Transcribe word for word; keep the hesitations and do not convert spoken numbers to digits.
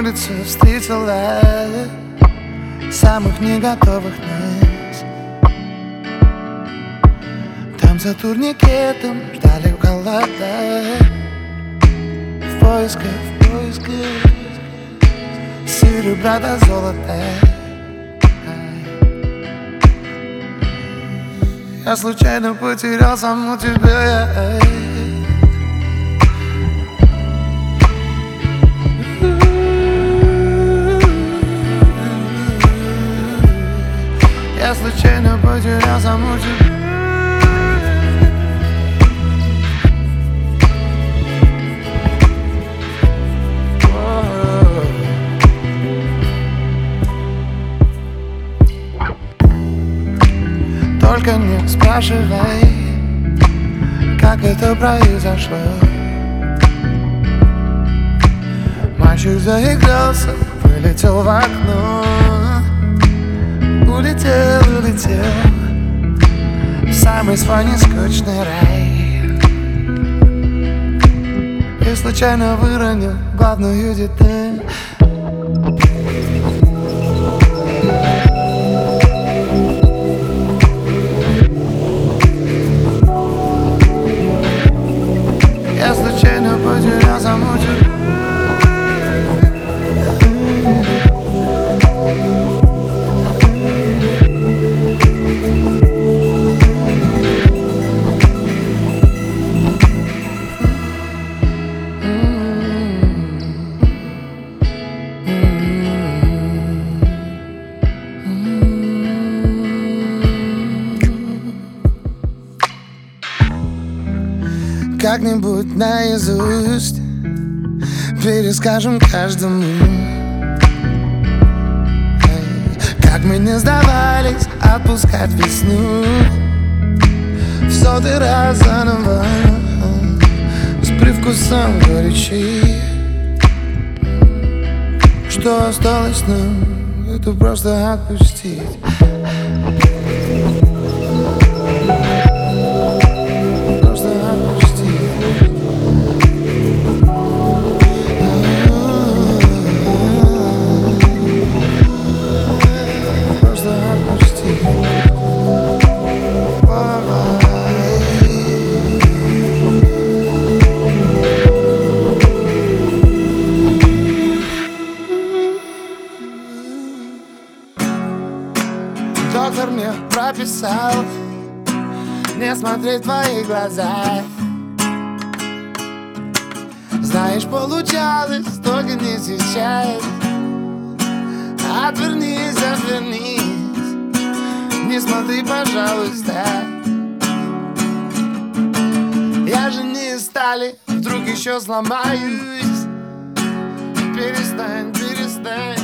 улице встретила самых не готовых нас. Там за турникетом ждали в халатах, в поисках, в поисках серебра до золота. Я случайно потерял саму тебя. Я случайно потерял саму тебя. Только не спрашивай, как это произошло. Мальчик заигрался, вылетел в окно. Улетел, улетел в самый свой нескучный рай. И случайно выронил главную деталь. Я случайно потерял саму тебя. Как-нибудь наизусть перескажем каждому, как мы не сдавались отпускать весну в сотый раз заново, с привкусом горечи. Что осталось нам, это просто отпустить. Доктор мне прописал не смотреть в твои глаза. Знаешь, получалось, только не сейчас. Отвернись, отвернись, не смотри, пожалуйста. Я же не из стали, вдруг еще сломаюсь. Перестань, перестань.